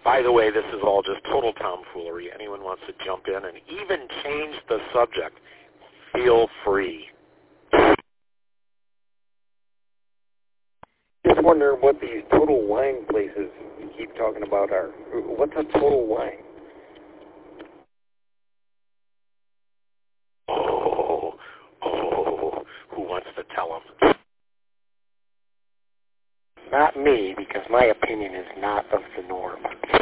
By the way, this is all just total tomfoolery. Anyone wants to jump in and even change the subject, feel free. Just wondering what these Total Wine places you keep talking about are. What's a Total Wine? Who wants to tell them? Not me, because my opinion is not of the norm.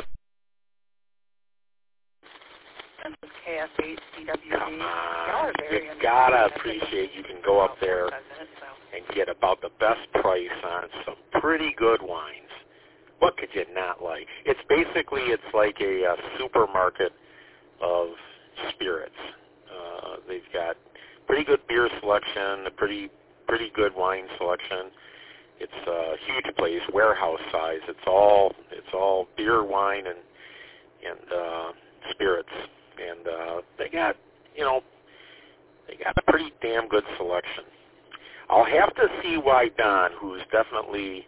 KS8CWD. Come on. You gotta appreciate you can go up there and get about the best price on some pretty good wines. What could you not like? It's like a supermarket of spirits. They've got pretty good beer selection, a pretty good wine selection. It's a huge place, warehouse size. It's all beer, wine, and spirits, and they got a pretty damn good selection. I'll have to see why Don, who's definitely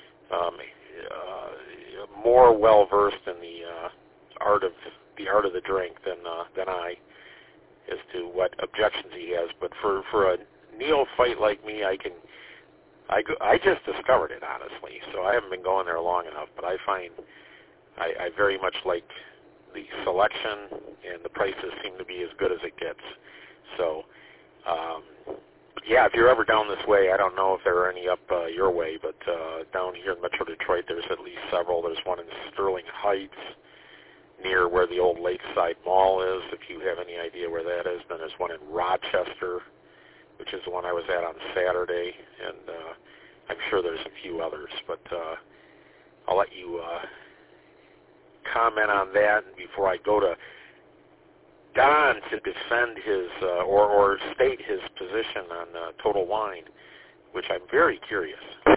more well versed in the art of the drink than I, as to what objections he has. But for a neophyte like me, I just discovered it, honestly, so I haven't been going there long enough, but I find I very much like the selection, and the prices seem to be as good as it gets. So, yeah, if you're ever down this way, I don't know if there are any up your way, but down here in Metro Detroit, there's at least several. There's one in Sterling Heights, near where the old Lakeside Mall is, if you have any idea where that is. Then there's one in Rochester, which is the one I was at on Saturday, and I'm sure there's a few others, but I'll let you comment on that. And before I go to Don to defend his or state his position on Total Wine, which I'm very curious.